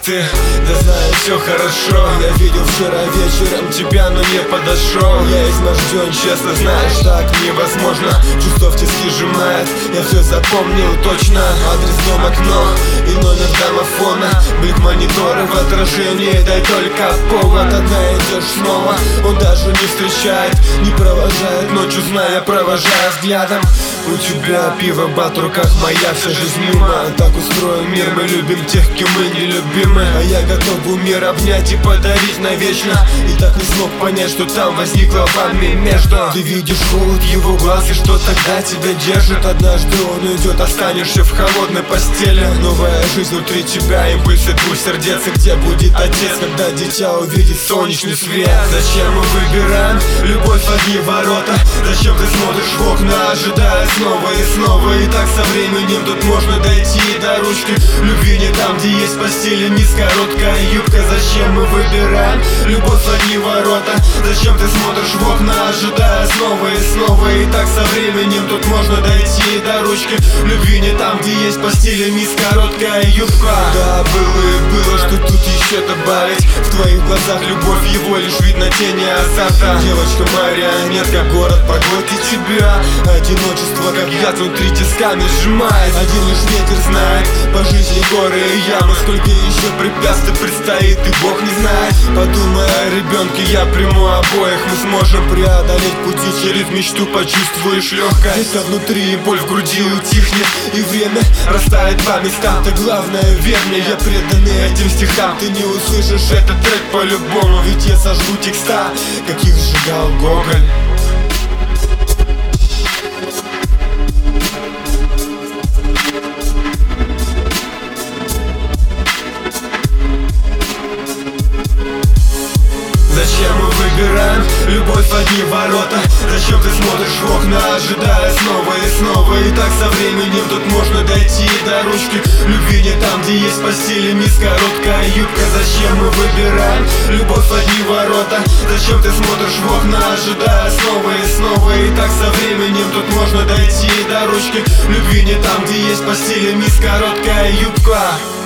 факты. Да знаю, все хорошо. Я видел вчера вечером тебя, но не подошел. Я изможден, честно, знаешь, так невозможно. Чувство в тиски сжимает, я все запомнил точно. Адрес, дом, окно и номер домофона. Блик монитора в отражении, дай только повод. Одна идешь снова, он даже не встречает, не провожает ночью, зная, провожая взглядом. У тебя пиво, бат в руках, моя вся жизнь мимо. Так устроен мир, мы любим тех, кем мы нелюбимы. А я готов был мир обнять и подарить навечно. И так не смог понять, что там возникло вами между. Ты видишь холод его глаз, и что тогда тебя держит? Однажды он уйдет, останешься в холодной постели. Новая жизнь внутри тебя, импульсы двух сердец. И где будет отец, когда дитя увидит солнечный свет? Зачем мы выбираем любовь, одни ворота? Зачем ты смотришь в окна, ожидая снова и снова? И так со временем тут можно дойти до ручки. Любви не там, где есть постель и низ, короткая юбка. Зачем мы выбираем любовь, одни ворота? Зачем ты смотришь в окна, ожидая снова и снова? И так со временем тут можно дойти до ручки. Любви не там, где есть постель и низ, короткая юбка. Да, было, что тут еще добавить. В твоих глазах любовь, его лишь видно тени азарта. Девочка марионетка, город проглотит тебя. Одиночество, как яд, внутри тисками сжимает. Один лишь ветер знает по жизни горы и ямы. Сколько еще препятствий предстоит, и Бог не знает. Подумай о ребенке, я приму обоих. Мы сможем преодолеть пути через мечту, почувствуешь легкость. Это внутри, и боль в груди утихнет, и время растает по местам. Ты главное, верь мне, я преданный этим стихам. Ты не услышишь этот трек по-любому, ведь я сожгу текста, каких сжигал Гоголь. Зачем мы выбираем любовь, одни ворота? Зачем ты смотришь в окна, ожидая снова и снова? И так со временем тут можно дойти до ручки. Любви не там, где есть постель и низ, короткая юбка. Зачем мы выбираем любовь, одни ворота? Зачем ты смотришь в окна, ожидая снова и снова? И так со временем тут можно дойти до ручки. Любви не там, где есть постель и низ, короткая юбка.